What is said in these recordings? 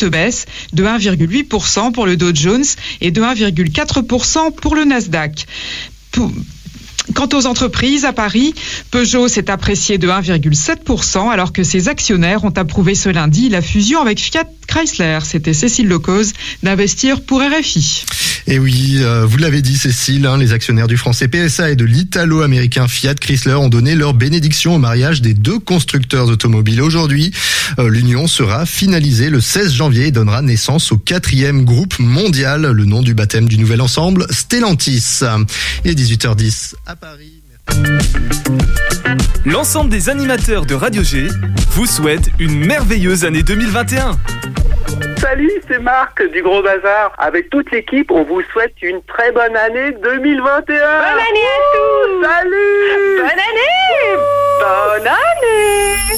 forte baisse de 1,8% pour le Dow Jones et de 1,4% pour le Nasdaq. Quant aux entreprises, à Paris, Peugeot s'est apprécié de 1,7% alors que ses actionnaires ont approuvé ce lundi la fusion avec Fiat Chrysler. C'était Cécile Lecause d'Investir pour RFI. Et oui, vous l'avez dit Cécile, les actionnaires du français PSA et de l'italo-américain Fiat Chrysler ont donné leur bénédiction au mariage des deux constructeurs automobiles. Aujourd'hui, l'union sera finalisée le 16 janvier et donnera naissance au 4e groupe mondial, le nom du baptême du nouvel ensemble, Stellantis. Il est 18h10 à Paris. L'ensemble des animateurs de Radio G vous souhaite une merveilleuse année 2021. Salut, c'est Marc du Gros Bazar. Avec toute l'équipe, on vous souhaite une très bonne année 2021. Bonne année à tous. Salut. Bonne année. Bonne année.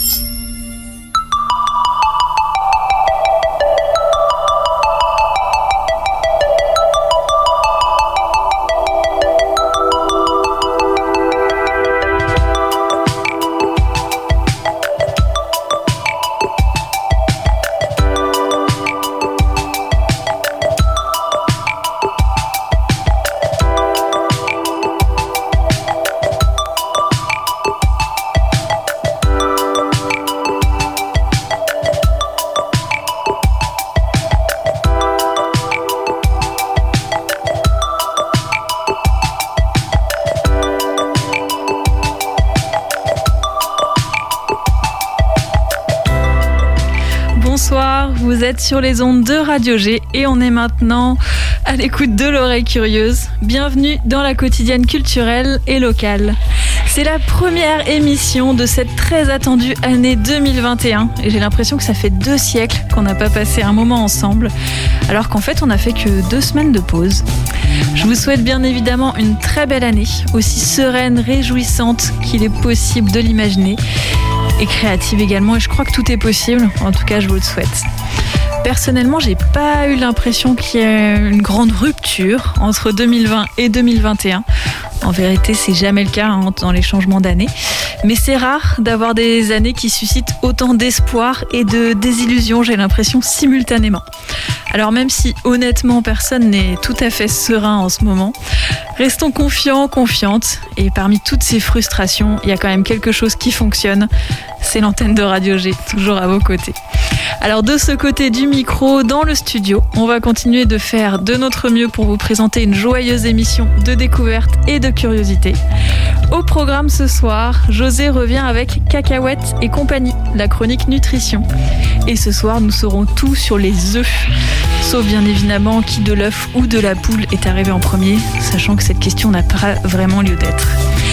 Bonsoir, vous êtes sur les ondes de Radio G et on est maintenant à l'écoute de l'oreille curieuse. Bienvenue dans la quotidienne culturelle et locale. C'est la première émission de cette très attendue année 2021 et j'ai l'impression que ça fait 2 siècles qu'on n'a pas passé un moment ensemble, alors qu'en fait on n'a fait que 2 semaines de pause. Je vous souhaite bien évidemment une très belle année, aussi sereine, réjouissante qu'il est possible de l'imaginer, et créative également, et je crois que tout est possible, en tout cas je vous le souhaite. Personnellement, j'ai pas eu l'impression qu'il y ait une grande rupture entre 2020 et 2021. En vérité, c'est jamais le cas dans les changements d'année. Mais c'est rare d'avoir des années qui suscitent autant d'espoir et de désillusion, j'ai l'impression, simultanément. Alors même si honnêtement personne n'est tout à fait serein en ce moment, restons confiants, confiantes. Et parmi toutes ces frustrations, il y a quand même quelque chose qui fonctionne. C'est l'antenne de Radio G, toujours à vos côtés. Alors de ce côté du micro, dans le studio, on va continuer de faire de notre mieux pour vous présenter une joyeuse émission de découverte et de curiosité. Au programme ce soir, José revient avec Cacahuètes et compagnie, la chronique nutrition. Et ce soir, nous saurons tout sur les œufs. Sauf bien évidemment qui de l'œuf ou de la poule est arrivé en premier, sachant que cette question n'a pas vraiment lieu d'être.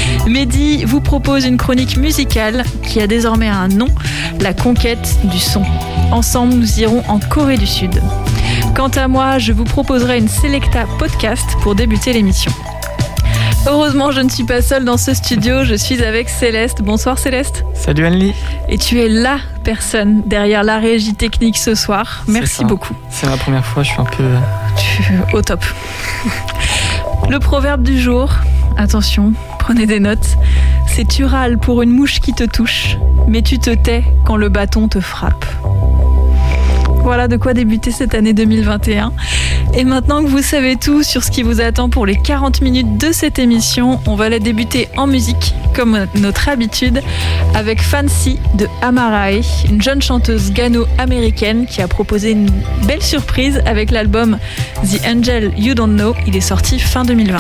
Mehdi vous propose une chronique musicale qui a désormais un nom, la conquête du son. Ensemble, nous irons en Corée du Sud. Quant à moi, je vous proposerai une Selecta podcast pour débuter l'émission. Heureusement, je ne suis pas seule dans ce studio, je suis avec Céleste. Bonsoir Céleste. Salut Anne-Lie. Et tu es la personne derrière la régie technique ce soir. Merci beaucoup. C'est ma première fois, je suis un peu... Au top. Le proverbe du jour, attention, prenez des notes, c'est tu râles pour une mouche qui te touche, mais tu te tais quand le bâton te frappe. Voilà de quoi débuter cette année 2021. Et maintenant que vous savez tout sur ce qui vous attend pour les 40 minutes de cette émission, on va la débuter en musique, comme notre habitude, avec Fancy de Amarae, une jeune chanteuse gano-américaine qui a proposé une belle surprise avec l'album The Angel You Don't Know. Il est sorti fin 2020.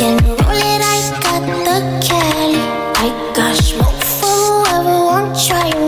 Try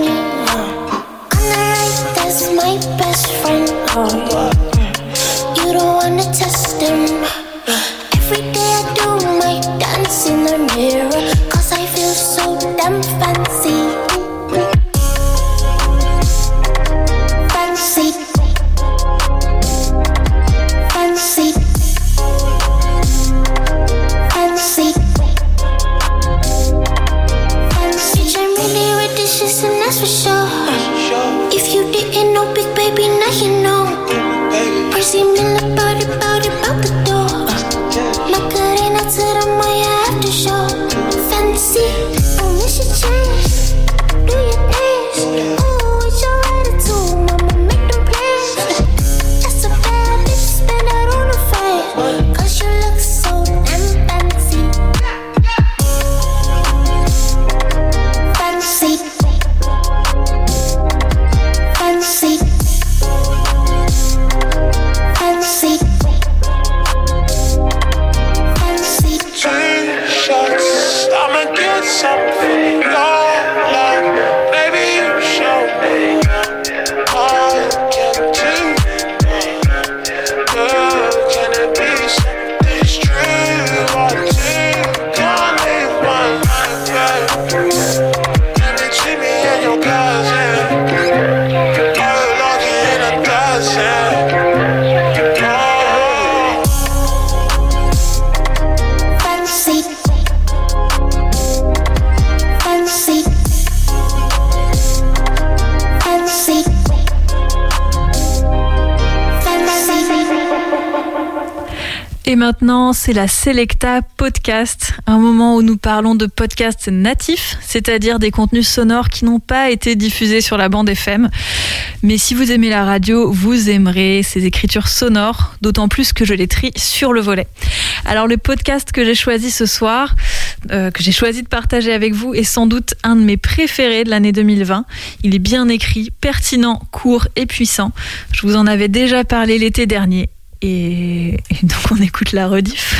Et maintenant, c'est la Selecta Podcast, un moment où nous parlons de podcasts natifs, c'est-à-dire des contenus sonores qui n'ont pas été diffusés sur la bande FM. Mais si vous aimez la radio, vous aimerez ces écritures sonores, d'autant plus que je les trie sur le volet. Alors le podcast que j'ai choisi ce soir, que j'ai choisi de partager avec vous, est sans doute un de mes préférés de l'année 2020. Il est bien écrit, pertinent, court et puissant. Je vous en avais déjà parlé l'été dernier. Et donc on écoute la rediff.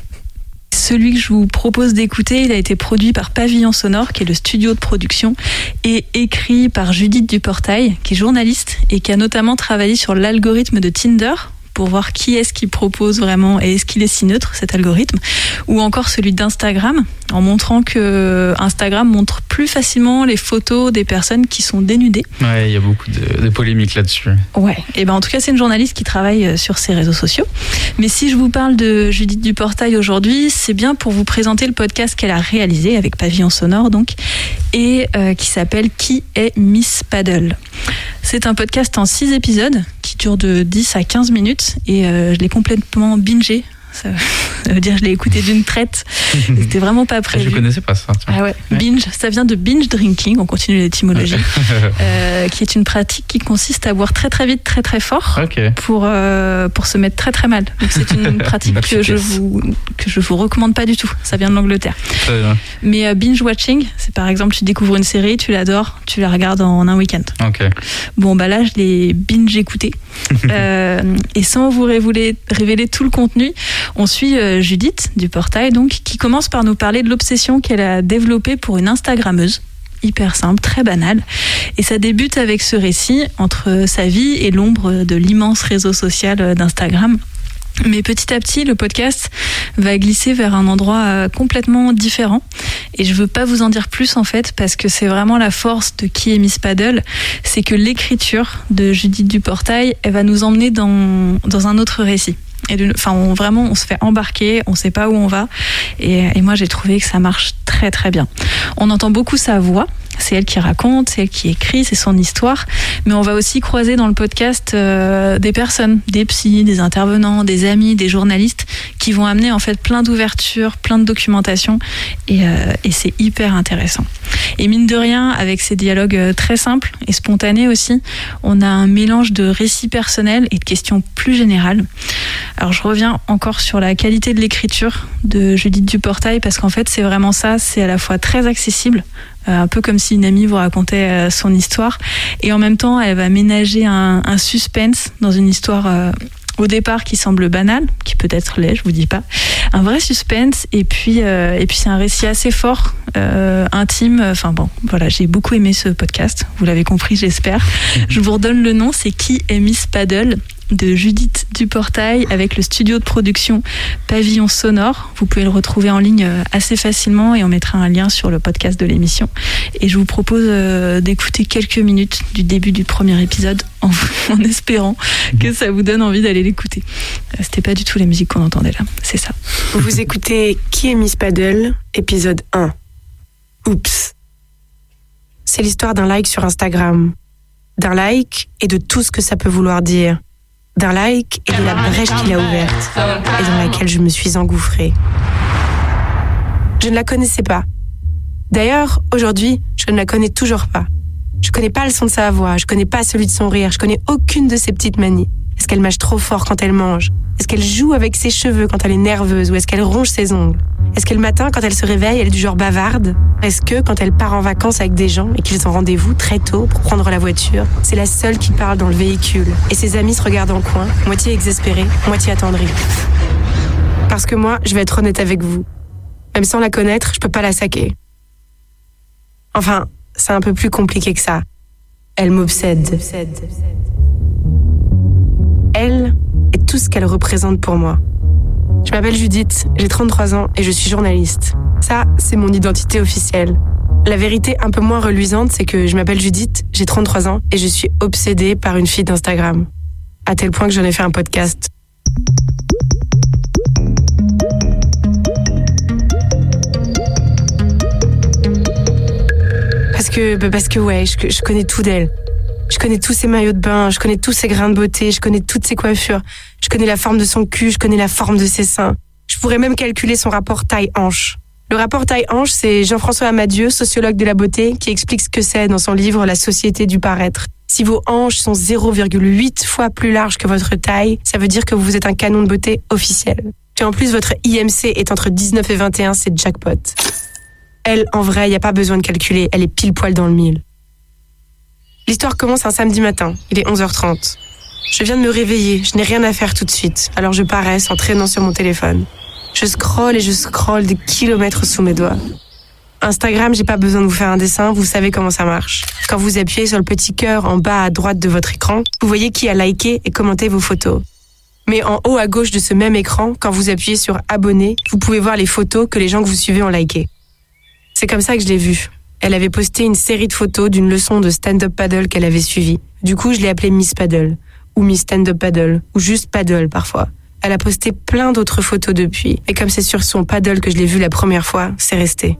Celui que je vous propose d'écouter, il a été produit par Pavillon Sonore, qui est le studio de production, et écrit par Judith Duportail, qui est journaliste et qui a notamment travaillé sur l'algorithme de Tinder, pour voir qui est-ce qui propose vraiment et est-ce qu'il est si neutre, cet algorithme, ou encore celui d'Instagram, en montrant que Instagram montre plus facilement les photos des personnes qui sont dénudées. Ouais, il y a beaucoup de polémiques là-dessus. Ouais, et ben en tout cas, c'est une journaliste qui travaille sur ces réseaux sociaux. Mais si je vous parle de Judith Duportail aujourd'hui, c'est bien pour vous présenter le podcast qu'elle a réalisé avec Pavillon Sonore, donc, et qui s'appelle Qui est Miss Paddle. C'est un podcast en 6 épisodes qui dure de 10 à 15 minutes et je l'ai complètement bingé. Ça veut dire que je l'ai écouté d'une traite. C'était vraiment pas prévu. Je connaissais pas ça. Ah ouais. Binge, ça vient de binge drinking, on continue l'étymologie, qui est une pratique qui consiste à boire très très vite, très très fort, pour se mettre très très mal. Donc c'est une pratique que je vous recommande pas du tout. Ça vient de l'Angleterre. Mais binge watching, c'est par exemple tu découvres une série, tu l'adores, tu la regardes en un week-end. Bon bah là je l'ai binge écouté et sans vous révéler tout le contenu, on suit Judith Duportail, donc, qui commence par nous parler de l'obsession qu'elle a développée pour une Instagrammeuse. Hyper simple, très banal. Et ça débute avec ce récit entre sa vie et l'ombre de l'immense réseau social d'Instagram. Mais petit à petit, le podcast va glisser vers un endroit complètement différent. Et je veux pas vous en dire plus, en fait, parce que c'est vraiment la force de Qui est Miss Paddle. C'est que l'écriture de Judith Duportail, elle va nous emmener dans un autre récit. On se fait embarquer, on sait pas où on va. Et moi, j'ai trouvé que ça marche très très bien. On entend beaucoup sa voix. C'est elle qui raconte, c'est elle qui écrit, c'est son histoire. Mais on va aussi croiser dans le podcast des personnes, des psys, des intervenants, des amis, des journalistes qui vont amener en fait plein d'ouvertures, plein de documentation. Et c'est hyper intéressant. Et mine de rien, avec ces dialogues très simples et spontanés aussi, on a un mélange de récits personnels et de questions plus générales. Alors je reviens encore sur la qualité de l'écriture de Judith Duportail parce qu'en fait c'est vraiment ça, c'est à la fois très accessible, un peu comme si une amie vous racontait son histoire, et en même temps elle va ménager un suspense dans une histoire au départ qui semble banale, qui peut être laid, je vous dis pas, un vrai suspense, et puis c'est un récit assez fort, intime. Enfin bon, voilà, j'ai beaucoup aimé ce podcast, vous l'avez compris, j'espère. Je vous redonne le nom, c'est Qui est Miss Paddle, de Judith Duportail, avec le studio de production Pavillon Sonore. Vous pouvez le retrouver en ligne assez facilement et on mettra un lien sur le podcast de l'émission. Et je vous propose d'écouter quelques minutes du début du premier épisode en espérant que ça vous donne envie d'aller l'écouter. C'était pas du tout la musique qu'on entendait là, c'est ça. Vous écoutez Qui est Miss Paddle, épisode 1. Oups. C'est l'histoire d'un like sur Instagram. D'un like et de tout ce que ça peut vouloir dire. D'un like et de la brèche qu'il a ouverte et dans laquelle je me suis engouffrée. Je ne la connaissais pas. D'ailleurs, aujourd'hui, je ne la connais toujours pas. Je connais pas le son de sa voix, je connais pas celui de son rire, je connais aucune de ses petites manies. Est-ce qu'elle mâche trop fort quand elle mange? Est-ce qu'elle joue avec ses cheveux quand elle est nerveuse ou est-ce qu'elle ronge ses ongles? Est-ce que le matin, quand elle se réveille, elle est du genre bavarde? Est-ce que, quand elle part en vacances avec des gens et qu'ils ont rendez-vous très tôt pour prendre la voiture, c'est la seule qui parle dans le véhicule et ses amis se regardent en coin, moitié exaspérés, moitié attendris? Parce que moi, je vais être honnête avec vous. Même sans la connaître, je peux pas la saquer. Enfin, c'est un peu plus compliqué que ça. Elle m'obsède. Elle est tout ce qu'elle représente pour moi. Je m'appelle Judith, j'ai 33 ans et je suis journaliste. Ça, c'est mon identité officielle. La vérité un peu moins reluisante, c'est que je m'appelle Judith, j'ai 33 ans et je suis obsédée par une fille d'Instagram. À tel point que j'en ai fait un podcast. Parce que ouais, je connais tout d'elle. Je connais tous ses maillots de bain, je connais tous ses grains de beauté, je connais toutes ses coiffures. Je connais la forme de son cul, je connais la forme de ses seins. Je pourrais même calculer son rapport taille-hanche. Le rapport taille-hanche, c'est Jean-François Amadieu, sociologue de la beauté, qui explique ce que c'est dans son livre La société du paraître. Si vos hanches sont 0,8 fois plus larges que votre taille, ça veut dire que vous êtes un canon de beauté officiel. Et en plus, votre IMC est entre 19 et 21, c'est jackpot. Elle, en vrai, il n'y a pas besoin de calculer, elle est pile poil dans le mille. L'histoire commence un samedi matin, il est 11h30. Je viens de me réveiller, je n'ai rien à faire tout de suite, alors je paresse en traînant sur mon téléphone. Je scrolle et je scrolle des kilomètres sous mes doigts. Instagram, j'ai pas besoin de vous faire un dessin, vous savez comment ça marche. Quand vous appuyez sur le petit cœur en bas à droite de votre écran, vous voyez qui a liké et commenté vos photos. Mais en haut à gauche de ce même écran, quand vous appuyez sur abonner, vous pouvez voir les photos que les gens que vous suivez ont likées. C'est comme ça que je l'ai vue. Elle avait posté une série de photos d'une leçon de stand-up paddle qu'elle avait suivie. Du coup, je l'ai appelée Miss Paddle, ou Miss Stand-up Paddle, ou juste Paddle parfois. Elle a posté plein d'autres photos depuis, et comme c'est sur son paddle que je l'ai vue la première fois, c'est resté.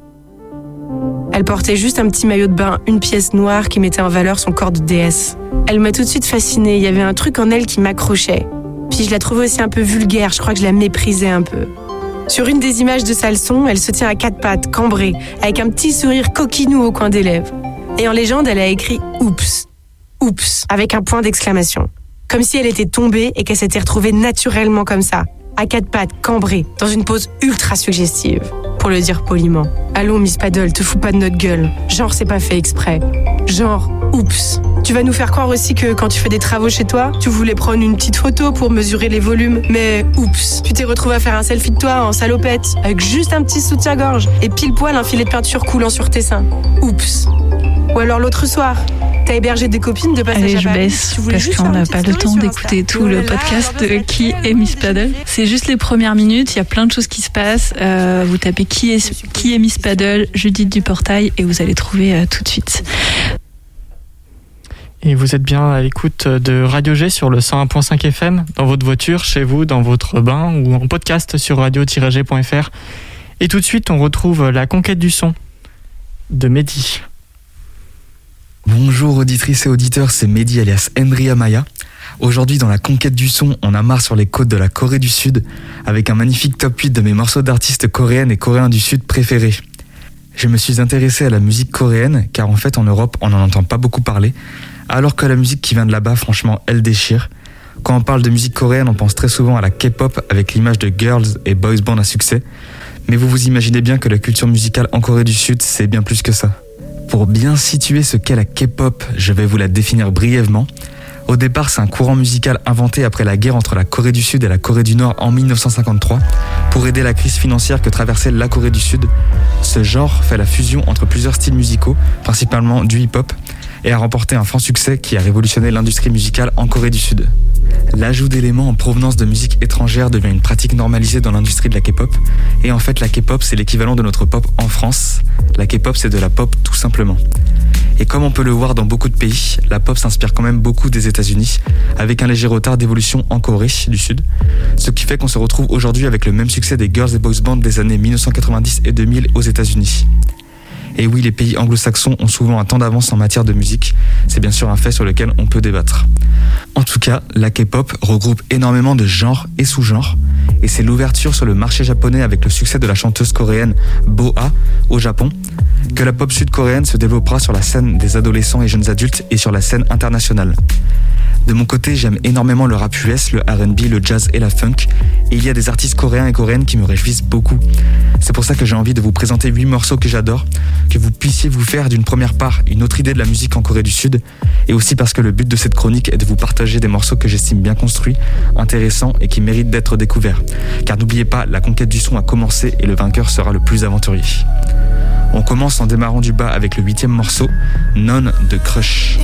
Elle portait juste un petit maillot de bain, une pièce noire qui mettait en valeur son corps de déesse. Elle m'a tout de suite fascinée, il y avait un truc en elle qui m'accrochait. Puis je la trouvais aussi un peu vulgaire, je crois que je la méprisais un peu. Sur une des images de sa leçon, elle se tient à quatre pattes, cambrée, avec un petit sourire coquinou au coin des lèvres. Et en légende, elle a écrit « Oups ». « Oups » avec un point d'exclamation. Comme si elle était tombée et qu'elle s'était retrouvée naturellement comme ça, à quatre pattes, cambrée, dans une pose ultra suggestive. Pour le dire poliment. Allons, Miss Paddle, te fous pas de notre gueule. Genre, c'est pas fait exprès. Genre, oups. Tu vas nous faire croire aussi que quand tu fais des travaux chez toi, tu voulais prendre une petite photo pour mesurer les volumes. Mais oups, tu t'es retrouvé à faire un selfie de toi en salopette, avec juste un petit soutien-gorge et pile poil un filet de peinture coulant sur tes seins. Oups. Ou alors l'autre soir, t'as hébergé des copines de passage à Paris. Allez, je baisse, parce qu'on n'a pas le temps d'écouter tout le podcast de Qui est Miss Paddle. C'est juste les premières minutes, il y a plein de choses qui se passent. Vous tapez Qui est Miss Paddle, Judith Duportail, et vous allez trouver tout de suite. Et vous êtes bien à l'écoute de Radio G sur le 101.5 FM, dans votre voiture, chez vous, dans votre bain ou en podcast sur radio-g.fr. Et tout de suite, on retrouve La Conquête du son de Mehdi. Bonjour auditrices et auditeurs, c'est Mehdi alias Henry Amaya. Aujourd'hui dans La Conquête du son, on a marre sur les côtes de la Corée du Sud avec un magnifique top 8 de mes morceaux d'artistes coréennes et coréens du Sud préférés. Je me suis intéressé à la musique coréenne car en fait en Europe on n'en entend pas beaucoup parler, alors que la musique qui vient de là-bas franchement elle déchire. Quand on parle de musique coréenne on pense très souvent à la K-pop avec l'image de girls et boys band à succès, mais vous vous imaginez bien que la culture musicale en Corée du Sud c'est bien plus que ça. Pour bien situer ce qu'est la K-pop, je vais vous la définir brièvement. Au départ, c'est un courant musical inventé après la guerre entre la Corée du Sud et la Corée du Nord en 1953 pour aider la crise financière que traversait la Corée du Sud. Ce genre fait la fusion entre plusieurs styles musicaux, principalement du hip-hop, et a remporté un franc succès qui a révolutionné l'industrie musicale en Corée du Sud. L'ajout d'éléments en provenance de musique étrangère devient une pratique normalisée dans l'industrie de la K-pop, et en fait la K-pop c'est l'équivalent de notre pop en France. La K-pop c'est de la pop tout simplement. Et comme on peut le voir dans beaucoup de pays, la pop s'inspire quand même beaucoup des États-Unis, avec un léger retard d'évolution en Corée du Sud, ce qui fait qu'on se retrouve aujourd'hui avec le même succès des girls et boys bands des années 1990 et 2000 aux États-Unis. Et oui, les pays anglo-saxons ont souvent un temps d'avance en matière de musique. C'est bien sûr un fait sur lequel on peut débattre. En tout cas, la K-pop regroupe énormément de genres et sous-genres. Et c'est l'ouverture sur le marché japonais avec le succès de la chanteuse coréenne BoA au Japon que la pop sud-coréenne se développera sur la scène des adolescents et jeunes adultes et sur la scène internationale. De mon côté, j'aime énormément le rap US, le R&B, le jazz et la funk. Et il y a des artistes coréens et coréennes qui me réjouissent beaucoup. C'est pour ça que j'ai envie de vous présenter 8 morceaux que j'adore, que vous puissiez vous faire d'une première part une autre idée de la musique en Corée du Sud, et aussi parce que le but de cette chronique est de vous partager des morceaux que j'estime bien construits, intéressants et qui méritent d'être découverts. Car n'oubliez pas, la conquête du son a commencé et le vainqueur sera le plus aventurier. On commence en démarrant du bas avec le 8e morceau, Non de Crush.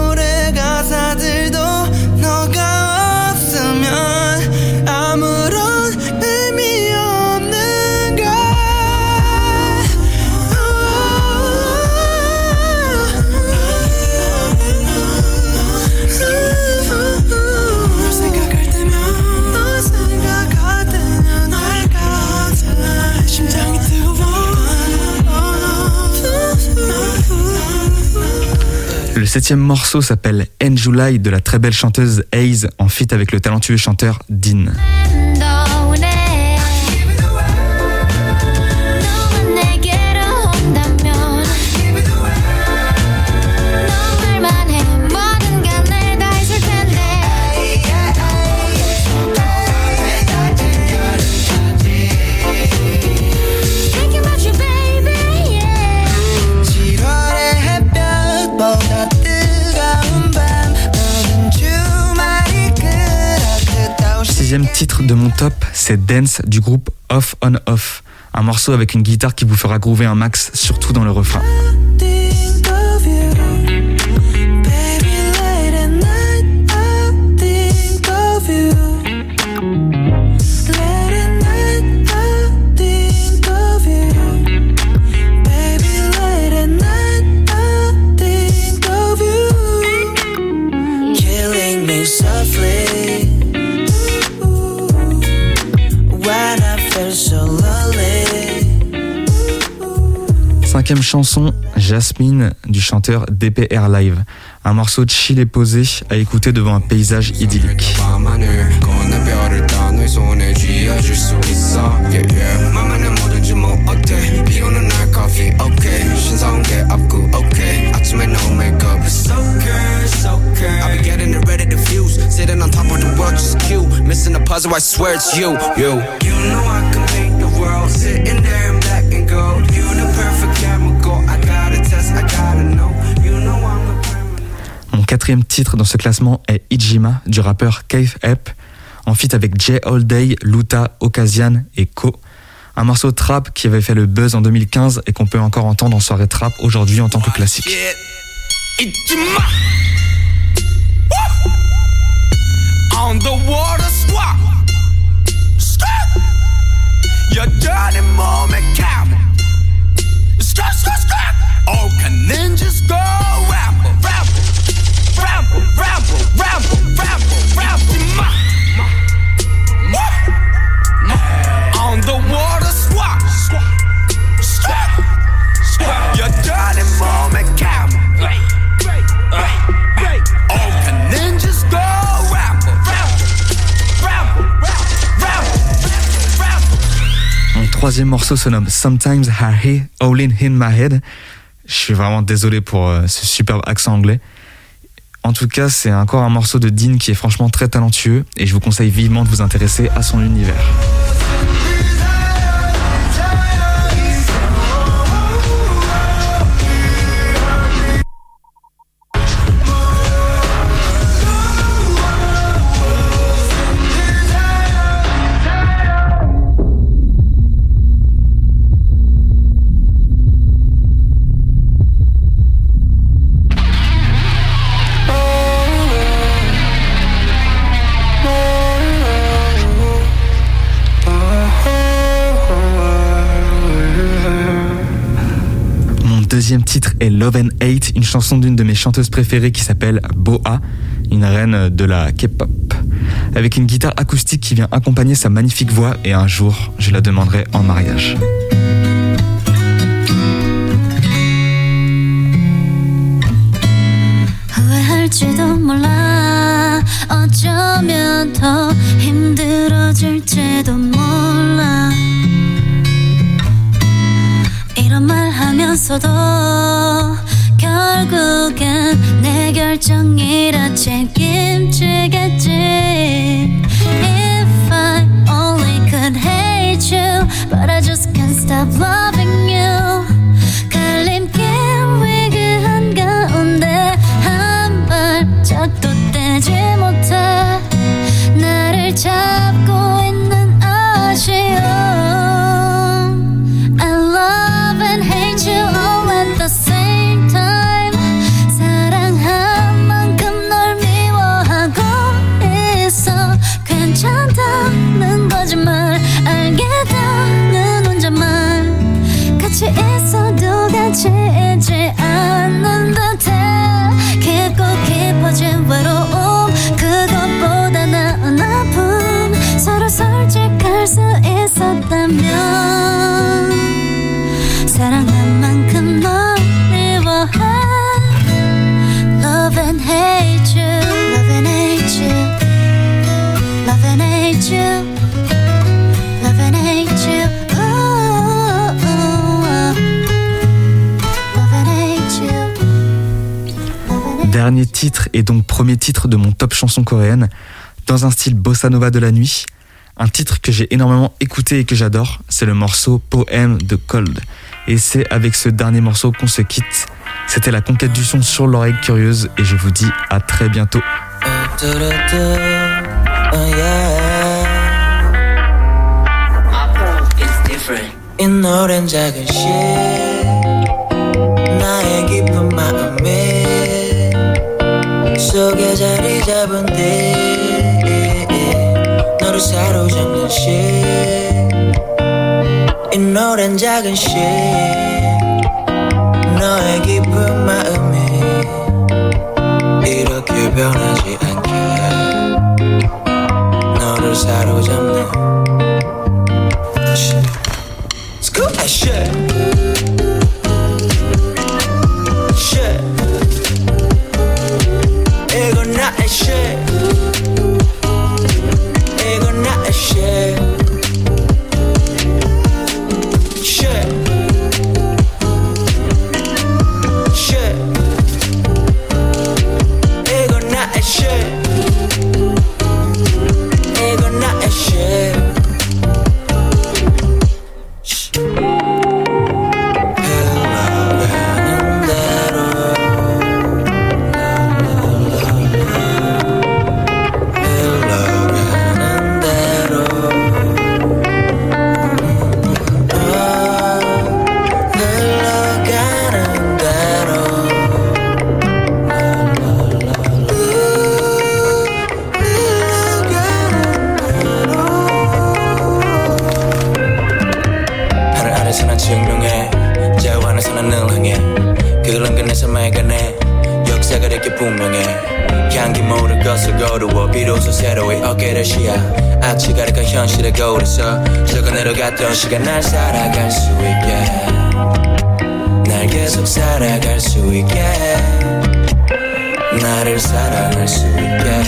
Le 7e morceau s'appelle En July de la très belle chanteuse Haze en feat avec le talentueux chanteur Dean. Sixième titre de mon top, c'est Dance du groupe Off on Off. Un morceau avec une guitare qui vous fera groover un max, surtout dans le refrain. Cinquième chanson, Jasmine du chanteur DPR Live. Un morceau chill et posé à écouter devant un paysage idyllique. Mon quatrième titre dans ce classement est Ijima du rappeur Keith Epp en feat avec Jay Holiday, Luta, Occasion et Ko. Un morceau trap qui avait fait le buzz en 2015 et qu'on peut encore entendre en soirée trap aujourd'hui en tant que classique. On the water swap. Your dirty moment camel. Skr, skr, skr. Oh, can ninjas go ramble, ramble, ramble, ramble, ramble, ramble, ramble. On the water swap. Your dirty moment camel. Oh, can ninjas go ramble, ramble, ramble, ramble, ramble. Mon troisième morceau se nomme Sometimes I Hear All In My Head. Je suis vraiment désolé pour ce superbe accent anglais. En tout cas, c'est encore un morceau de Dean qui est franchement très talentueux et je vous conseille vivement de vous intéresser à son univers. Deuxième titre est Love and Hate, une chanson d'une de mes chanteuses préférées qui s'appelle BoA, une reine de la K-pop, avec une guitare acoustique qui vient accompagner sa magnifique voix et un jour, je la demanderai en mariage. 있으면 더 힘들어질지도 몰라. 이런 말 하면서도 결국엔 내 결정이라 책임지겠지. If I only could hate you, but I just can't stop loving you. 갈림길 위기 한가운데 한 발짝도 떼지 못해 나를 잡고 있는 아쉬움. I love and hate you all at the same time. 사랑한 만큼 널 미워하고 있어. 괜찮다는 거짓말 알겠다는 혼잣말 같이 있어도 같이 있지 않는 듯해. 깊고 깊어진 외로움 그것보다 나은 아픔 서로 솔직할 수 있었다면 사랑한 만큼 널 미워해. Love and hate you, love and hate you, love and hate you, love and hate you. Dernier titre et donc premier titre de mon top chanson coréenne, dans un style bossa nova de la nuit. Un titre que j'ai énormément écouté et que j'adore, c'est le morceau Poème de Cold. Et c'est avec ce dernier morceau qu'on se quitte. C'était la conquête du son sur l'oreille curieuse et je vous dis à très bientôt. 속에 자리 잡은 데 너를 사로잡는 이 노래는 작은 시 너의 깊은 마음이 이렇게 변하지 않게 너를 사로잡는 Scoop that shit 이건 나의 shit 이건 나의 shit shit shit 이건 나의 shit 이건 나의 shit 증명해 자완에서는 늘 향해 그런 끝내서 말가네 역사가 이렇게 분명해 향기 모를 것을 거두어 비로소 새로이 어깨를 시야 아치 가득한 현실의 거울에서 적어 내려갔던 시간 날 살아갈 수 있게 날 계속 살아갈 수 있게 나를 사랑할 수 있게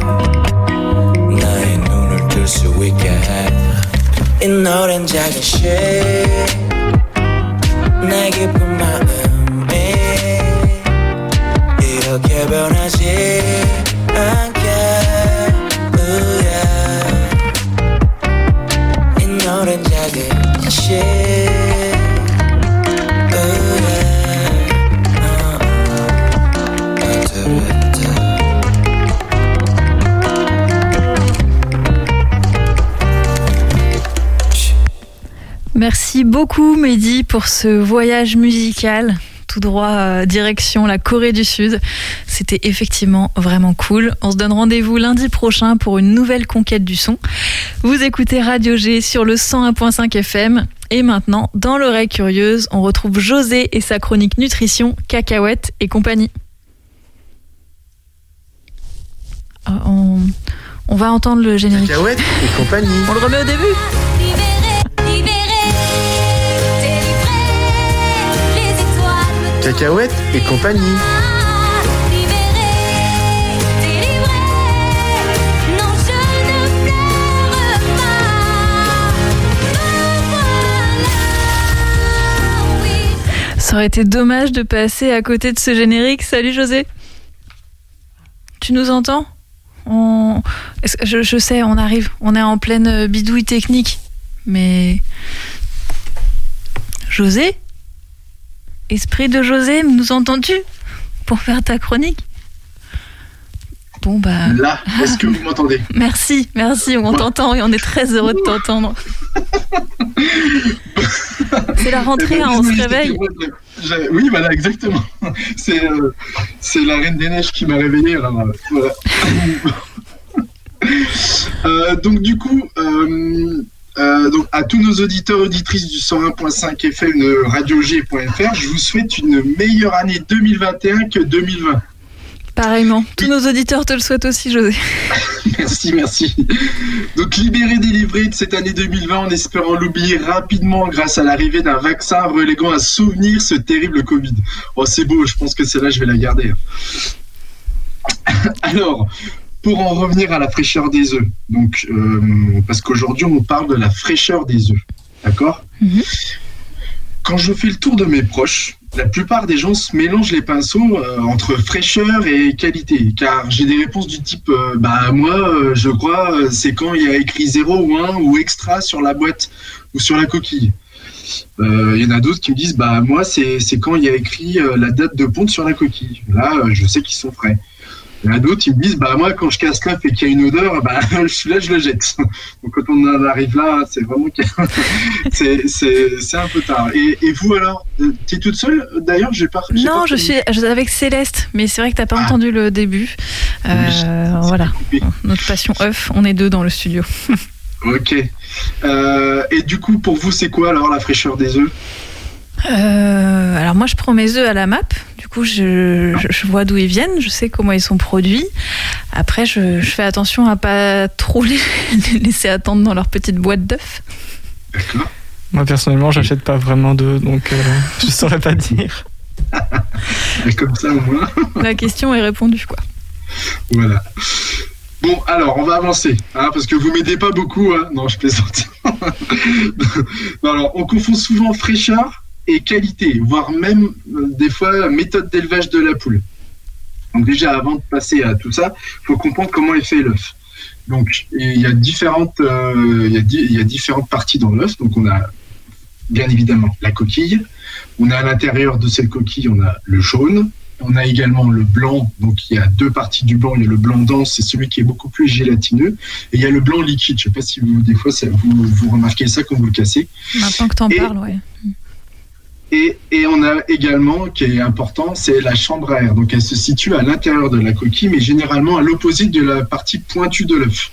나의 눈을 뜰 수 있게 이 노래는 작은 시 내 깊은 마음이 이렇게 변하지 않게 이 노래는 작은 시 Merci beaucoup Mehdi pour ce voyage musical tout droit direction la Corée du Sud. C'était effectivement vraiment cool. On se donne rendez-vous lundi prochain pour une nouvelle conquête du son. Vous écoutez Radio G sur le 101.5 FM. Et maintenant, dans l'oreille curieuse, on retrouve José et sa chronique nutrition, cacahuètes et compagnie. On va entendre le générique. Cacahuètes et compagnie. On le remet au début. Cacahuètes et compagnie. aurait été dommage de passer à côté de ce générique. Salut José. Tu nous entends ? Je sais, on arrive. On est en pleine bidouille technique. Mais... José ? Esprit de José, nous entends-tu ? Pour faire ta chronique ? Bon bah... Là, est-ce que vous m'entendez ? Merci, on t'entend et on est très heureux de t'entendre. C'est la rentrée, on se réveille. Oui, voilà, exactement. C'est la Reine des Neiges qui m'a réveillé. Alors, voilà. Donc du coup, donc à tous nos auditeurs auditrices du 101.5 FM de radiog.fr, je vous souhaite une meilleure année 2021 que 2020. Pareillement, tous nos auditeurs te le souhaitent aussi, José. Merci. Donc libéré, délivré de cette année 2020 en espérant l'oublier rapidement grâce à l'arrivée d'un vaccin reléguant à souvenir ce terrible Covid. Oh, c'est beau, je pense que celle-là, je vais la garder. Alors, pour en revenir à la fraîcheur des œufs, donc, parce qu'aujourd'hui, on parle de la fraîcheur des œufs, d'accord ? Quand je fais le tour de mes proches, la plupart des gens se mélangent les pinceaux entre fraîcheur et qualité, car j'ai des réponses du type moi, je crois, c'est quand il y a écrit 0 ou 1 ou extra sur la boîte ou sur la coquille. Il y en a d'autres qui me disent moi, c'est quand il y a écrit la date de ponte sur la coquille. Là, je sais qu'ils sont frais. Il y en a d'autres qui me disent moi, quand je casse l'œuf et qu'il y a une odeur, celui-là, je le jette. Donc quand on en arrive là, c'est vraiment c'est un peu tard. Et vous alors, t'es toute seule d'ailleurs? Non, je suis avec Céleste, mais c'est vrai que t'as pas entendu le début. Voilà, notre passion œuf, on est deux dans le studio. Ok. Et du coup, pour vous, c'est quoi alors la fraîcheur des œufs? Alors moi, je prends mes œufs à la map. Du coup, je vois d'où ils viennent, je sais comment ils sont produits. Après, je fais attention à pas trop les laisser attendre dans leur petite boîte d'œufs. D'accord. Moi, personnellement, j'achète pas vraiment d'œufs, donc je saurais pas dire. Comme ça, au moins. La question est répondue, quoi. Voilà. Bon, alors, on va avancer, parce que vous m'aidez pas beaucoup. Non, je plaisante. Non, alors, on confond souvent fraîcheur et qualité, voire même des fois méthode d'élevage de la poule. Donc déjà, avant de passer à tout ça, il faut comprendre comment est fait l'œuf. Donc il y a différentes parties dans l'œuf. Donc on a bien évidemment la coquille. On a à l'intérieur de cette coquille, on a le jaune. On a également le blanc. Donc il y a deux parties du blanc. Il y a le blanc dense, c'est celui qui est beaucoup plus gélatineux. Et il y a le blanc liquide. Je ne sais pas si des fois vous remarquez ça quand vous le cassez. Maintenant que tu en parles, ouais. Et on a également, qui est important, c'est la chambre à air. Donc elle se situe à l'intérieur de la coquille, mais généralement à l'opposé de la partie pointue de l'œuf.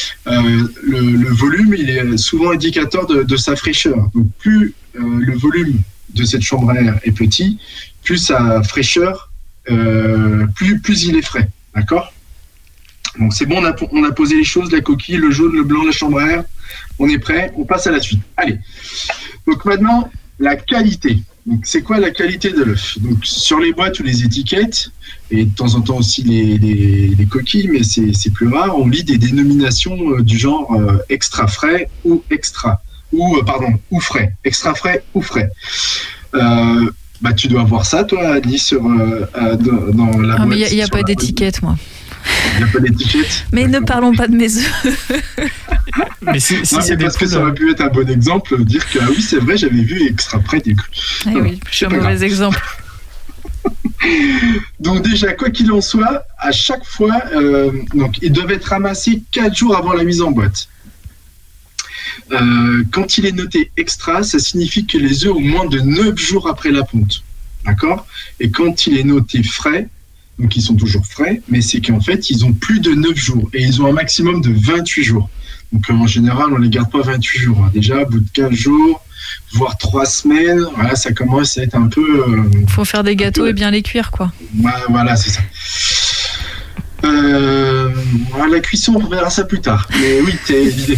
Le volume, il est souvent indicateur de sa fraîcheur. Donc plus le volume de cette chambre à air est petit, plus sa fraîcheur, plus il est frais. D'accord ? Donc c'est bon, on a posé les choses, la coquille, le jaune, le blanc, la chambre à air. On est prêt, on passe à la suite. Allez. Donc maintenant, la qualité. Donc, c'est quoi la qualité de l'œuf? Donc, sur les boîtes ou les étiquettes, et de temps en temps aussi les coquilles, mais c'est plus rare, on lit des dénominations du genre extra frais ou ou frais. Extra frais ou frais. Tu dois voir ça, toi, Annie, dans la boîte. Mais il n'y a pas d'étiquette, moi. Il n'y a pas d'étiquette. Mais ne parlons pas de mes œufs. Mais si c'est parce que ça aurait pu être un bon exemple, dire que oui, c'est vrai, j'avais vu extra près des coups. Oui, je suis un mauvais exemple. Donc déjà, quoi qu'il en soit, à chaque fois, ils doivent être ramassés 4 jours avant la mise en boîte. Quand il est noté extra, ça signifie que les œufs ont moins de 9 jours après la ponte. D'accord ? Et quand il est noté frais, donc ils sont toujours frais, mais c'est qu'en fait, ils ont plus de 9 jours et ils ont un maximum de 28 jours. Donc en général, on ne les garde pas 28 jours. Déjà, au bout de 15 jours, voire 3 semaines, voilà, ça commence à être un peu... faut faire des gâteaux et bien les cuire, quoi. Voilà, c'est ça. La cuisson, on verra ça plus tard. Mais oui, t'es l'idée.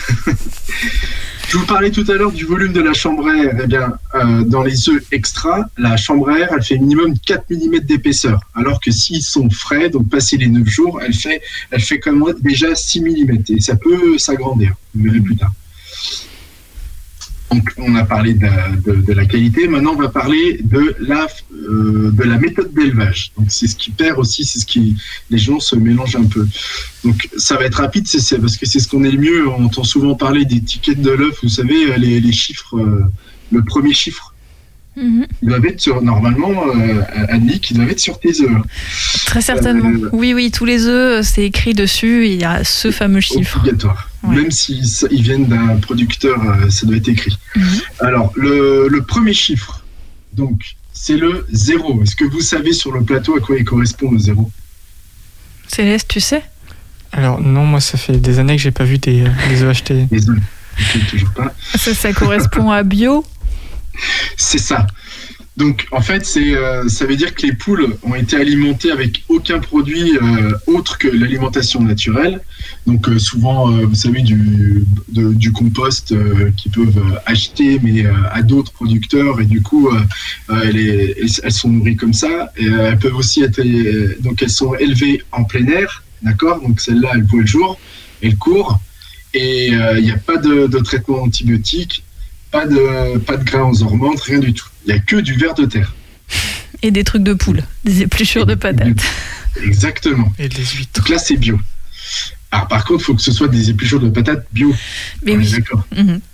Je vous parlais tout à l'heure du volume de la chambre à air. Eh bien, dans les œufs extra, la chambre à air, elle fait minimum 4 mm d'épaisseur. Alors que s'ils sont frais, donc passé les 9 jours, elle fait comme déjà 6 mm. Et ça peut s'agrandir. Vous verrez plus tard. Donc, on a parlé de la qualité. Maintenant, on va parler de la méthode d'élevage. Donc, c'est ce qui perd aussi, c'est ce qui les gens se mélangent un peu. Donc, ça va être rapide, c'est parce que c'est ce qu'on est le mieux. On entend souvent parler d'étiquettes de l'œuf. Vous savez, les chiffres, le premier chiffre. Ils doivent être normalement, Annick, ils doivent être sur tes œufs. Très certainement. Oui, tous les œufs, c'est écrit dessus. Il y a ce fameux chiffre. Obligatoire. Ouais. Même s'ils viennent d'un producteur, ça doit être écrit. Alors, le premier chiffre, donc, c'est le 0. Est-ce que vous savez sur le plateau à quoi il correspond le 0 ? Céleste, tu sais ? Alors non, moi ça fait des années que j'ai pas vu des œufs achetés. Les œufs, toujours pas. Ça correspond à bio ? C'est ça. Donc, en fait, ça veut dire que les poules ont été alimentées avec aucun produit autre que l'alimentation naturelle. Donc, souvent, vous savez, du compost qu'ils peuvent acheter, mais à d'autres producteurs. Et du coup, elles sont nourries comme ça. Et, elles peuvent aussi être... donc, elles sont élevées en plein air, d'accord ? Donc, celle-là, elle voit le jour, elle court. Et il n'y a pas de traitement antibiotique. Pas de grains aux hormones, rien du tout. Il n'y a que du ver de terre. Et des trucs de poule, des épluchures de patates. Exactement. Et des huîtres. Donc là, c'est bio. Alors par contre, il faut que ce soit des épluchures de patates bio. Mais oui. D'accord.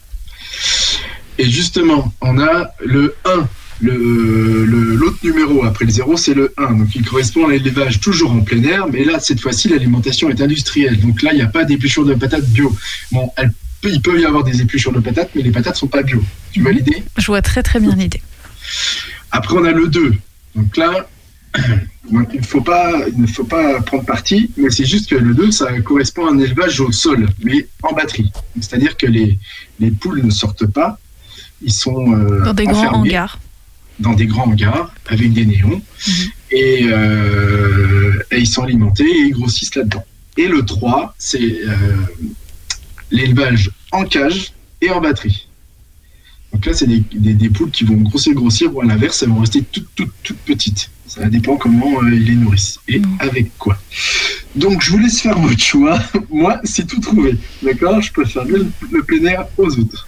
Et justement, on a le 1. L'autre numéro après le 0, c'est le 1. Donc il correspond à l'élevage toujours en plein air, mais là, cette fois-ci, l'alimentation est industrielle. Donc là, il n'y a pas d'épluchures de patates bio. Bon, il peut y avoir des épluchures de patates, mais les patates ne sont pas bio. Tu vois l'idée ? Je vois très très bien l'idée. Après, on a le 2. Donc là, il ne faut pas prendre parti, mais c'est juste que le 2, ça correspond à un élevage au sol, mais en batterie. C'est-à-dire que les poules ne sortent pas, ils sont dans des grands hangars. Dans des grands hangars, avec des néons, et ils sont alimentés et ils grossissent là-dedans. Et le 3, c'est... l'élevage en cage et en batterie. Donc là, c'est des poules qui vont grossir, ou à l'inverse, elles vont rester toutes petites. Ça dépend comment ils les nourrissent et avec quoi. Donc, je vous laisse faire votre choix. Moi, c'est tout trouvé. D'accord ? Je préfère le plein air aux autres.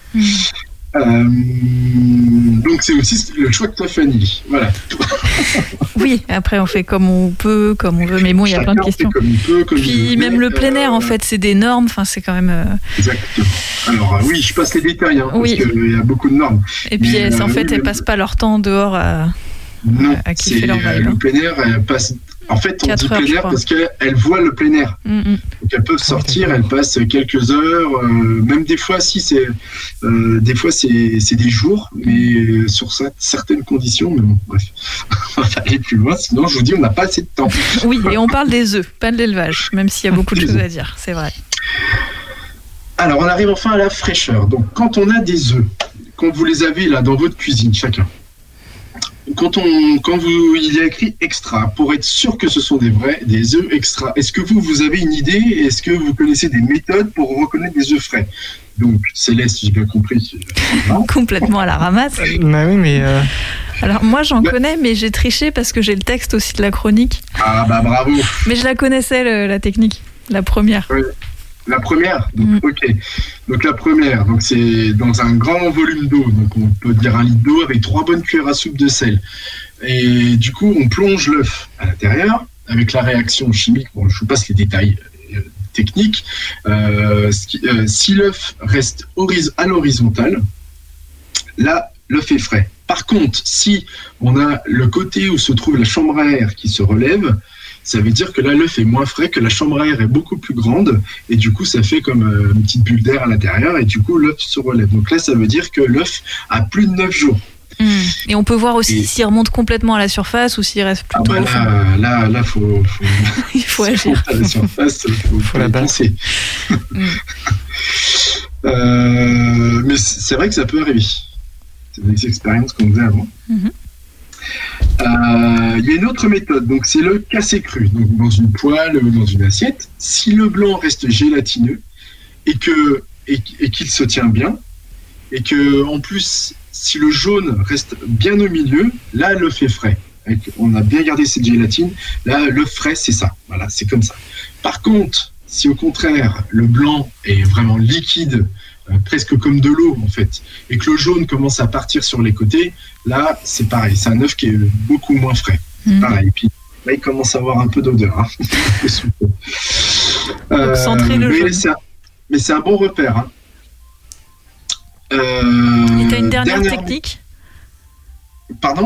Donc, c'est aussi le choix que toi, Fanny. Voilà. Oui, après, on fait comme on peut, comme on veut. Mais bon, il y a plein de questions. Comme il peut, comme puis, même le plein air, en fait, c'est des normes. Enfin, c'est quand même... Exactement. Alors, oui, je passe les détails, oui. Parce qu'il y a beaucoup de normes. Et puis, en fait, elles passent pas leur temps dehors à kiffer leur vibe. Le plein air, elles passent... En fait, on dit plein air parce qu'elles voient le plein air. Donc, elles peuvent sortir, elles passent quelques heures, même des fois, des fois, c'est des jours, mais sur certaines conditions. Mais bon, bref, on va aller plus loin, sinon, je vous dis, on n'a pas assez de temps. Oui, et on parle des œufs, pas de l'élevage, même s'il y a beaucoup de choses à dire, c'est vrai. Alors, on arrive enfin à la fraîcheur. Donc, quand on a des œufs, quand vous les avez là dans votre cuisine, chacun, il y a écrit extra, pour être sûr que ce sont des œufs extra, est-ce que vous avez une idée? Est-ce que vous connaissez des méthodes pour reconnaître des œufs frais? Donc, Céleste, j'ai bien compris. Complètement à la ramasse. Bah oui, mais... Alors, moi, j'en connais, mais j'ai triché parce que j'ai le texte aussi de la chronique. Ah, bah bravo. Mais je la connaissais, la technique, la première. Oui. La première, donc, ok. Donc la première, donc c'est dans un grand volume d'eau, donc on peut dire 1 litre d'eau avec 3 bonnes cuillères à soupe de sel. Et du coup, on plonge l'œuf à l'intérieur avec la réaction chimique. Bon, je vous passe les détails techniques. Si l'œuf reste à l'horizontale, là, l'œuf est frais. Par contre, si on a le côté où se trouve la chambre à air qui se relève, ça veut dire que là, l'œuf est moins frais, que la chambre à air est beaucoup plus grande, et du coup, ça fait comme une petite bulle d'air à l'intérieur, et du coup, l'œuf se relève. Donc là, ça veut dire que l'œuf a plus de 9 jours. Et on peut voir aussi s'il remonte complètement à la surface ou s'il reste plutôt au fond. Là, faut il faut agir. À la surface, faut la penser. Mais c'est vrai que ça peut arriver. C'est des expériences qu'on faisait avant. Il y a une autre méthode, donc c'est le casser cru. Donc dans une poêle ou dans une assiette, si le blanc reste gélatineux et qu'il se tient bien, et que en plus si le jaune reste bien au milieu, là l'œuf est frais. On a bien gardé cette gélatine. Là l'œuf frais, c'est ça. Voilà, c'est comme ça. Par contre, si au contraire le blanc est vraiment liquide, presque comme de l'eau en fait, et que le jaune commence à partir sur les côtés, là c'est pareil, c'est un œuf qui est beaucoup moins frais. Pareil, et puis là il commence à avoir un peu d'odeur. Hein. Donc centrer le jaune. Mais c'est un bon repère. Hein. Et tu as une dernière technique ? Pardon ?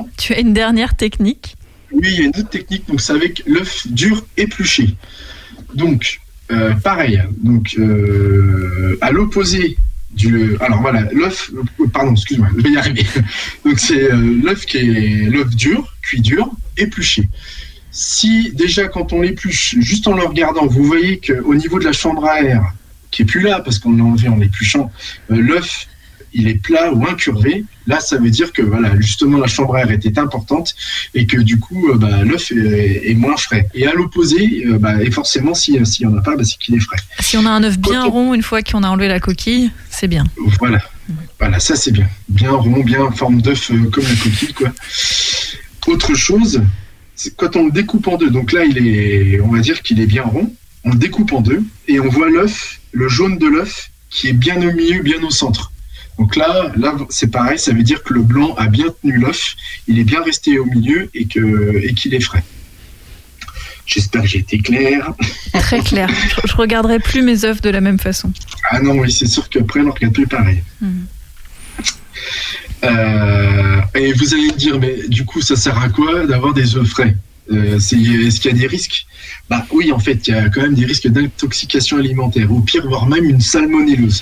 Tu as une dernière technique ? Oui, il y a une autre technique, donc c'est avec l'œuf dur épluché. Donc, pareil, donc à l'opposé du... Alors voilà, l'œuf... Pardon, excuse-moi, je vais y arriver. Donc c'est l'œuf qui est l'œuf dur, cuit dur, épluché. Si déjà quand on l'épluche, juste en le regardant, vous voyez qu'au niveau de la chambre à air, qui est plus là parce qu'on l'a enlevé en l'épluchant, l'œuf il est plat ou incurvé, là ça veut dire que voilà, justement la chambre à air était importante et que du coup l'œuf est moins frais. Et à l'opposé, et forcément s'il n'y en a pas, c'est qu'il est frais. Si on a un œuf bien rond une fois qu'on a enlevé la coquille, c'est bien. Voilà, ça c'est bien. Bien rond, bien en forme d'œuf comme la coquille, quoi. Autre chose, c'est quand on le découpe en deux, donc là on va dire qu'il est bien rond, on le découpe en deux et on voit l'œuf, le jaune de l'œuf qui est bien au milieu, bien au centre. Donc là c'est pareil, ça veut dire que le blanc a bien tenu l'œuf, il est bien resté au milieu et qu'il est frais. J'espère que j'ai été clair. Très clair. Je regarderai plus mes œufs de la même façon. Ah non, oui, c'est sûr qu'après on ne regarde plus pareil. Et vous allez me dire, mais du coup, ça sert à quoi d'avoir des œufs frais ? Est-ce qu'il y a des risques ? Oui, en fait, il y a quand même des risques d'intoxication alimentaire, au pire, voire même une salmonellose.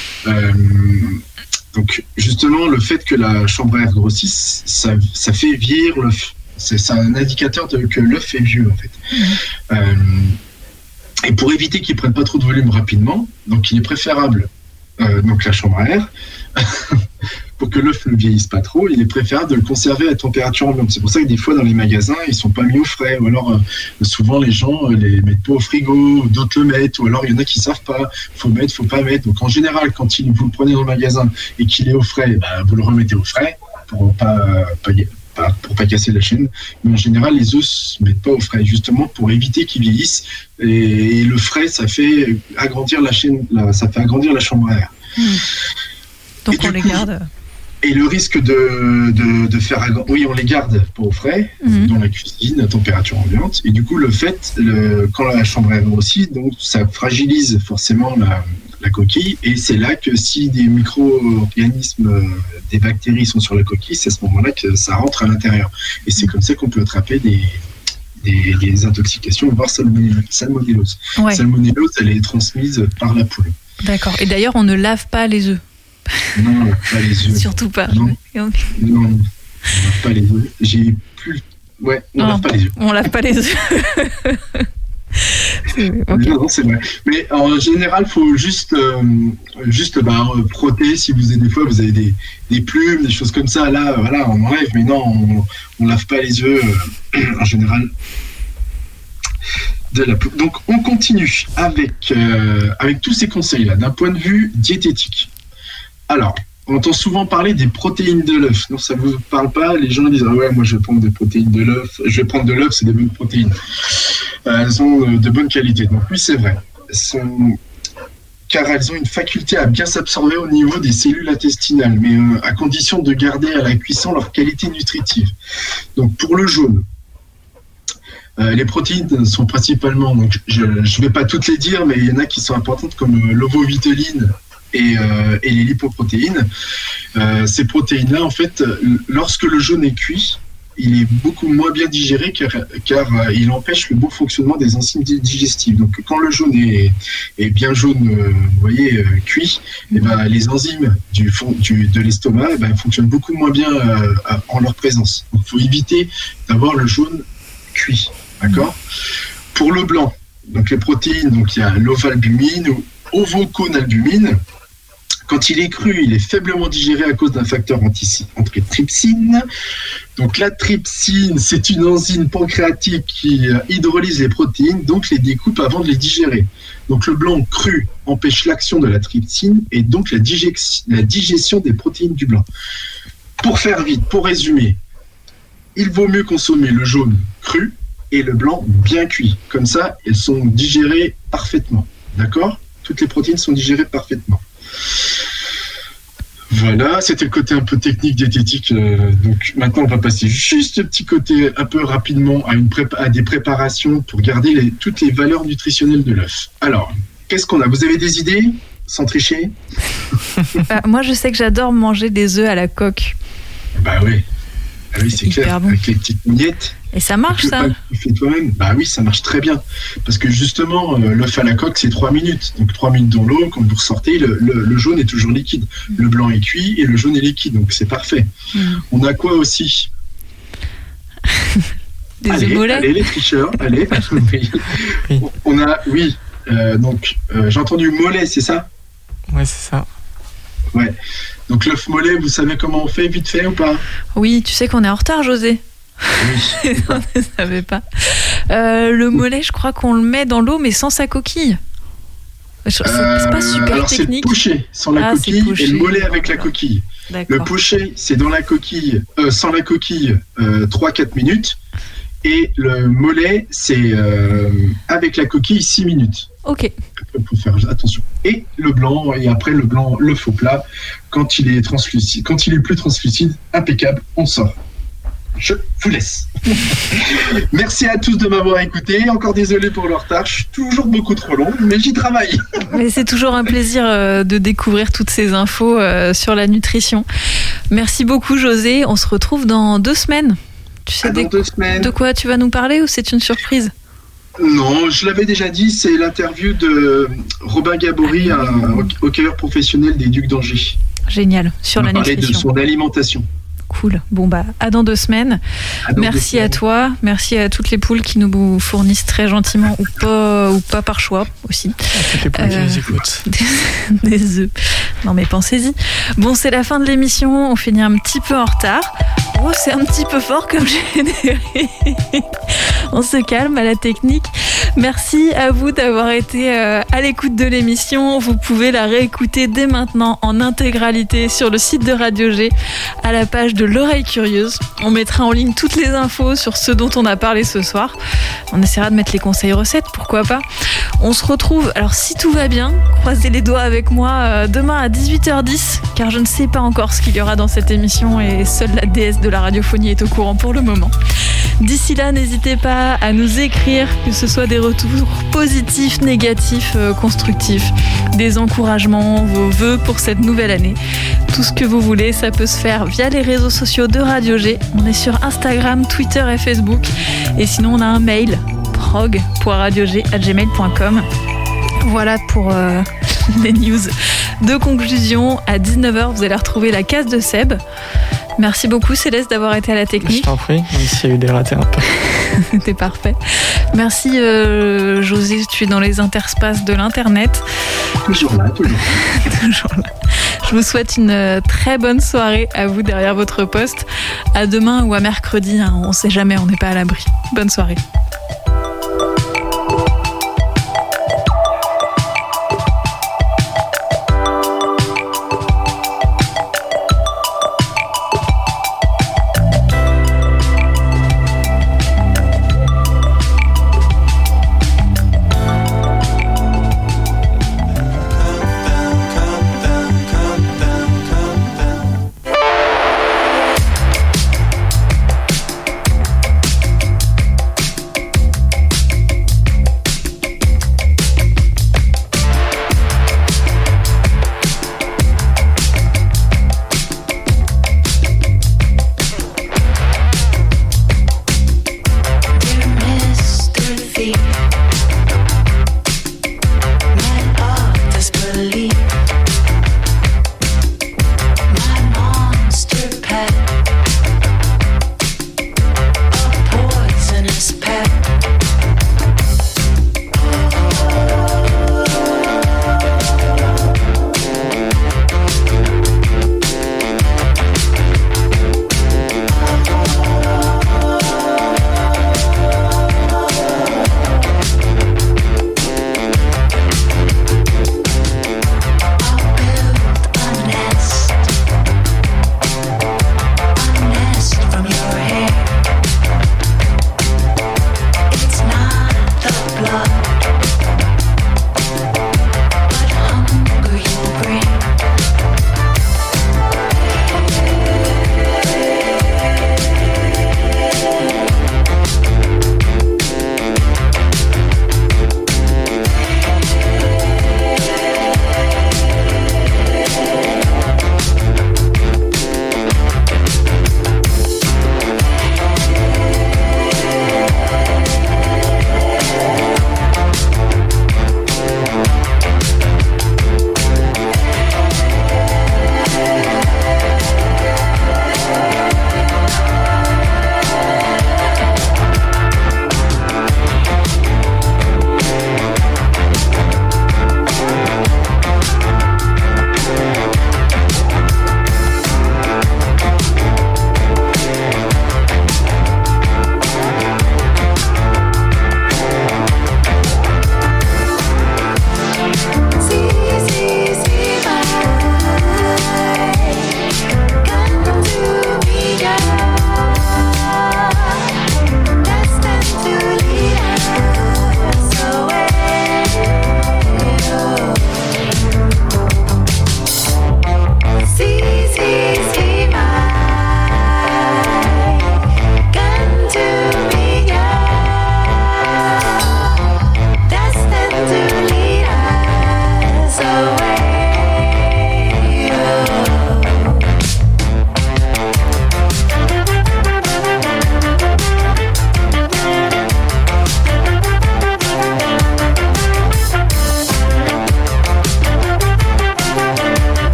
Donc, justement, le fait que la chambre à air grossisse, ça fait vieillir l'œuf. C'est un indicateur que l'œuf est vieux, en fait. Et pour éviter qu'il ne prenne pas trop de volume rapidement, donc il est préférable, donc la chambre à air, pour que l'œuf ne vieillisse pas trop, il est préférable de le conserver à température ambiante. C'est pour ça que des fois dans les magasins, ils sont pas mis au frais, ou alors souvent les gens les mettent pas au frigo, d'autres le mettent, ou alors il y en a qui savent pas, faut mettre, faut pas mettre. Donc en général, quand vous le prenez dans le magasin et qu'il est au frais, vous le remettez au frais pour pas casser la chaîne. Mais en général, les œufs se mettent pas au frais, justement pour éviter qu'ils vieillissent. Et le frais, ça fait agrandir la chaîne, ça fait agrandir la chambre à air. Donc on les garde. Et le risque de faire... Oui, on les garde pas au frais, dans la cuisine, à température ambiante. Et du coup, quand la chambre à air grossit, donc ça fragilise forcément la coquille. Et c'est là que si des micro-organismes, des bactéries sont sur la coquille, c'est à ce moment-là que ça rentre à l'intérieur. Et c'est comme ça qu'on peut attraper des intoxications, voire salmonellose. Ouais. Salmonellose, elle est transmise par la poule. D'accord. Et d'ailleurs, on ne lave pas les œufs. Non, pas les œufs. Surtout pas. Non, on lave pas les œufs. On lave pas les œufs. On lave pas les œufs. Okay. Non, c'est vrai. Mais en général, il faut juste frotter. Si des fois vous avez des plumes, des choses comme ça, là, voilà, on enlève. Mais non, on lave pas les œufs en général. Donc on continue avec tous ces conseils-là d'un point de vue diététique. Alors, on entend souvent parler des protéines de l'œuf. Non, ça ne vous parle pas ? Les gens disent « Ah ouais, moi je vais prendre des protéines de l'œuf. Je vais prendre de l'œuf, c'est des bonnes protéines. Elles ont de bonne qualité. » Donc oui, c'est vrai. Car elles ont une faculté à bien s'absorber au niveau des cellules intestinales, mais à condition de garder à la cuisson leur qualité nutritive. Donc pour le jaune, les protéines sont principalement, donc je ne vais pas toutes les dire, mais il y en a qui sont importantes comme l'ovovitoline et les lipoprotéines. Ces protéines-là, en fait, lorsque le jaune est cuit, il est beaucoup moins bien digéré car il empêche le bon fonctionnement des enzymes digestives. Donc quand le jaune est bien jaune, vous voyez, cuit, les enzymes de l'estomac fonctionnent beaucoup moins bien en leur présence. Donc il faut éviter d'avoir le jaune cuit. D'accord ? Pour le blanc, donc les protéines, donc il y a l'ovalbumine ou ovoconalbumine. Quand il est cru, il est faiblement digéré à cause d'un facteur antitrypsine. Donc la trypsine, c'est une enzyme pancréatique qui hydrolyse les protéines, donc les découpe avant de les digérer. Donc le blanc cru empêche l'action de la trypsine et donc la digestion des protéines du blanc. Pour faire vite, pour résumer, il vaut mieux consommer le jaune cru et le blanc bien cuit. Comme ça, elles sont digérées parfaitement. D'accord ? Toutes les protéines sont digérées parfaitement. Voilà, c'était le côté un peu technique, diététique. Donc maintenant, on va passer juste le petit côté un peu rapidement à des préparations pour garder toutes les valeurs nutritionnelles de l'œuf. Alors, qu'est-ce qu'on a? Vous avez des idées, sans tricher? Moi, je sais que j'adore manger des œufs à la coque. Bah oui. Ah oui, c'est clair, bon. Avec les petites mouillettes. Et ça marche, ça? Tu fais toi-même. Bah oui, ça marche très bien. Parce que justement, l'œuf à la coque, c'est 3 minutes. Donc 3 minutes dans l'eau, quand vous ressortez, le jaune est toujours liquide. Le blanc est cuit et le jaune est liquide. Donc c'est parfait. On a quoi aussi? Des œufs mollets. Allez, les tricheurs, allez. On a, j'ai entendu mollet, c'est ça? Ouais, c'est ça. Ouais. Donc l'œuf mollet, vous savez comment on fait, vite fait ou pas? Oui, tu sais qu'on est en retard, José. Oui. On ne savait pas. Le mollet, je crois qu'on le met dans l'eau, mais sans sa coquille. C'est pas super alors technique. C'est le poché sans la coquille et le mollet avec la coquille. D'accord. Le poché, c'est dans la coquille, sans la coquille, 3-4 minutes. Et le mollet, c'est avec la coquille, 6 minutes. Ok. Après, il faut faire attention. Et le blanc, et après le blanc, le faux plat, quand il est translucide, quand il est plus translucide, impeccable, on sort. Je vous laisse. Merci à tous de m'avoir écouté. Encore désolé pour le retard. Je suis toujours beaucoup trop long, mais j'y travaille. Mais c'est toujours un plaisir de découvrir toutes ces infos sur la nutrition. Merci beaucoup, José. On se retrouve dans 2 semaines. Tu sais dans 2 semaines. De quoi tu vas nous parler ou c'est une surprise? Non, je l'avais déjà dit, c'est l'interview de Robin Gabory, un hockeyeur professionnel des Ducs d'Angers. Génial, sur la nutrition. On va parler de son alimentation. Cool. Bon, à dans 2 semaines. Merci à toi. Merci à toutes les poules qui nous fournissent très gentiment ou pas par choix aussi. Toutes les poules qui nous écoutent. Des œufs. Non, mais pensez-y. Bon, c'est la fin de l'émission. On finit un petit peu en retard. Oh, c'est un petit peu fort comme générique. On se calme à la technique. Merci à vous d'avoir été à l'écoute de l'émission. Vous pouvez la réécouter dès maintenant en intégralité sur le site de Radio G à la page de l'oreille curieuse. On mettra en ligne toutes les infos sur ce dont on a parlé ce soir. On essaiera de mettre les conseils recettes, pourquoi pas. On se retrouve, alors si tout va bien, croisez les doigts avec moi demain à 18h10, car je ne sais pas encore ce qu'il y aura dans cette émission et seule la déesse de la radiophonie est au courant pour le moment. D'ici là, n'hésitez pas à nous écrire, que ce soit des retours positifs, négatifs, constructifs, des encouragements, vos vœux pour cette nouvelle année. Tout ce que vous voulez, ça peut se faire via les réseaux sociaux de Radio G. On est sur Instagram, Twitter et Facebook. Et sinon, on a un mail, prog.radiog@gmail.com. Voilà pour les news de conclusion. À 19h, vous allez retrouver la case de Seb. Merci beaucoup Céleste d'avoir été à la technique. Je t'en prie, même s'il y a eu des ratés un peu. C'était parfait. Merci José, tu es dans les interspaces de l'internet. Toujours là. Toujours là. Je vous souhaite une très bonne soirée à vous derrière votre poste. À demain ou à mercredi, hein, on ne sait jamais, on n'est pas à l'abri. Bonne soirée.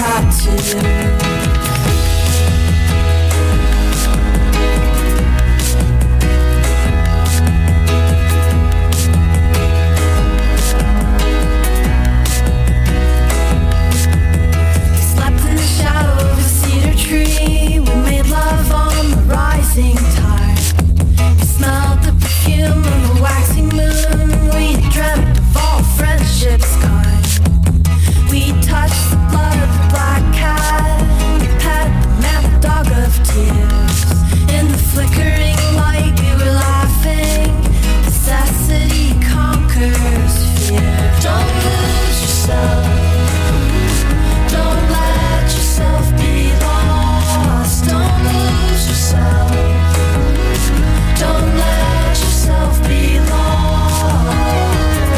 tattoo. We made love on the rising tide. We smelled the perfume of a waxing moon. We dreamt of all friendships kind. We touched the blood of the black cat. We pet the mad dog of tears. In the flickering light we were laughing. Necessity conquers fear. Don't lose yourself. Don't let yourself be lost. Don't lose yourself. Don't let yourself be lost.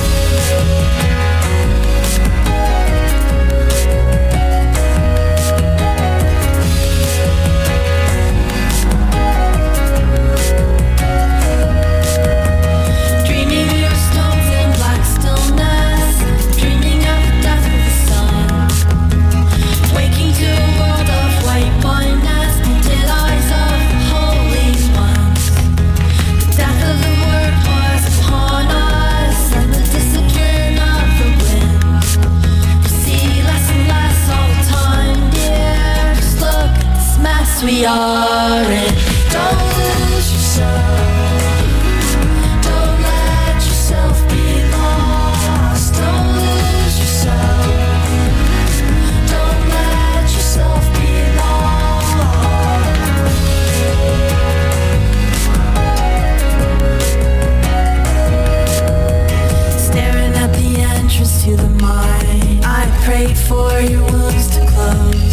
Dreaming we were stones in black stillness. Dreaming of the death of the sun. Waking to a world of white blindness. Painted eyes of the holy ones. The death of the word was upon us. And the discipline of the wind. We see less and less all the time, dear. Just look at this mess we are in. Don't lose yourself. Don't let yourself be lost. Don't lose yourself. Don't let yourself be lost. Staring at the entrance to the mind, I prayed for your wounds to close.